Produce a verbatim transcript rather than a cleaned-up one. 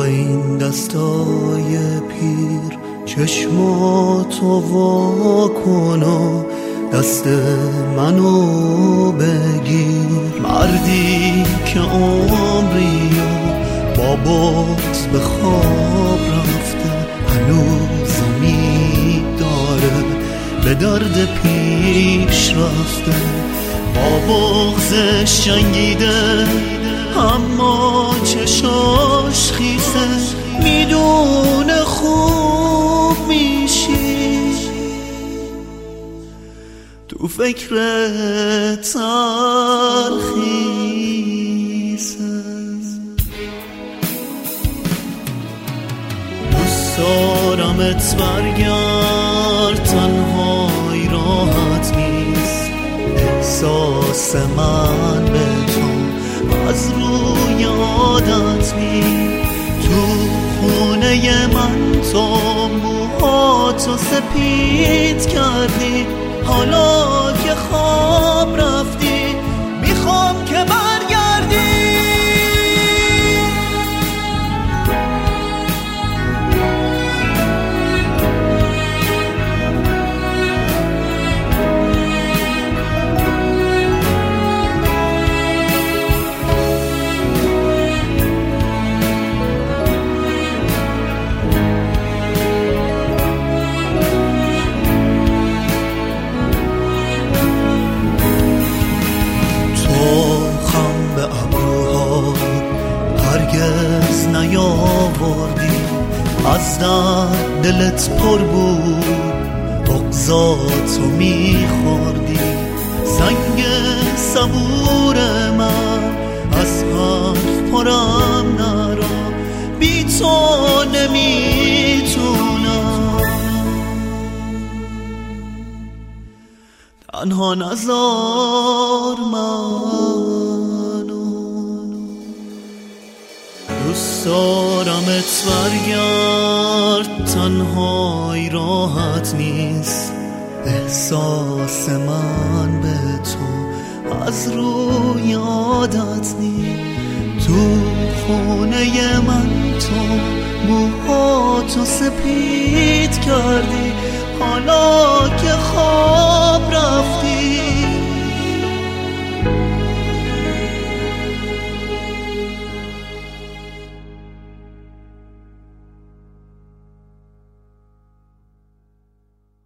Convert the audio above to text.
این دستای پیر چشماتو وا کن و دست منو بگیر. مردی که عمری با بغض به خواب رفته، هنوز امید داره به درد پیش رفته. با بغضش جنگیده اما چشاش خیسه، میدونه خوب میشی تو فکر تلخیسه. دوست دارمت برگرد، تنهایی راحت نیست. احساس من به تو از روی عادت می، تو خونه من تو موهاتو سپید کردی. حالا که خواب رفتی میخوام که برگردی. هرگز نیاوردی، از درد دلت پر بود، بغضاتو میخوردی. سنگ صبور من از حرف پرم نرا، بی تو نمیتونم. تنها نذار منو، دوست دارمت برگرد، تنهایی راحت نیست. احساس من به تو از روی عادت نیست. تو خونه من تو موهاتو سپید کردی. حالا که خواب رفتی